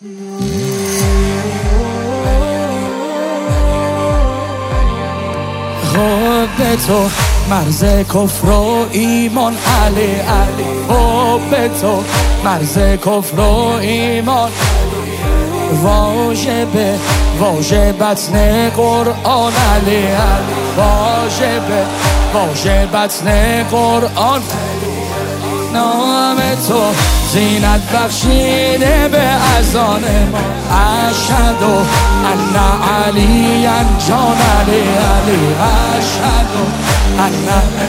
حب تو مرز کفر و ایمان، علی علی. حب تو مرز کفر و ایمان، واجب واجبتن قرآن، علی علی. واجبتن قرآن، نام تو زینت بخشیده به اذان ما. اشهد ان علی جان، علی علی. اشهد ان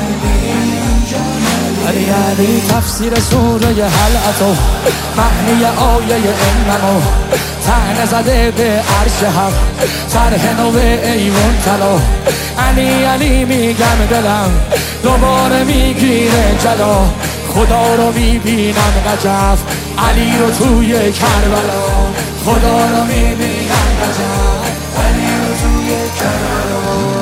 علی علی. تفسیر سوره هلعتو، معنی آیه انمو، طعنه زده به عرش حق، طرح نو ایوان طلا. علی علی میگم دلم دوباره میگیره جلا، خدا رو میبینم نجف، علی رو توی کربلا. خدا رو میبینم نجف، علی رو توی کربلا.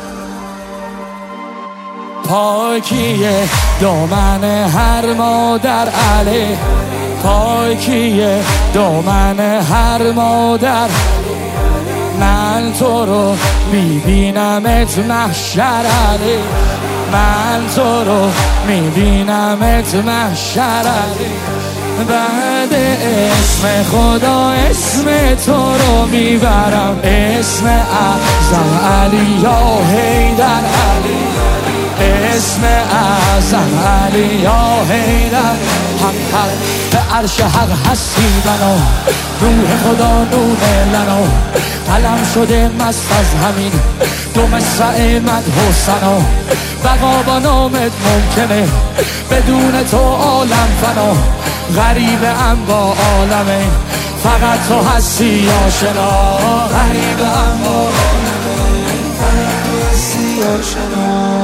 پاکیه دامن هر مادر، علی. پاکیه دامن هر مادر، من تو رو میبینمت محشر، علی. من تو رو میبینمت محشر، علی. بعد اسم خدا اسم تو رو میبرم، اسم اعظم علی یا حیدر، علی. اسم اعظم علی یا حیدر. حق به عرش حق هستی بنا، روح خدا نور لنا. قلم شده مست از همین دو مصرع مدح و ثنا، بقا با نامت ممکنه بدون تو عالم فنا. غریبم با عالمه فقط تو هستی آشنا، غریبم با عالمه فقط تو هستی آشنا.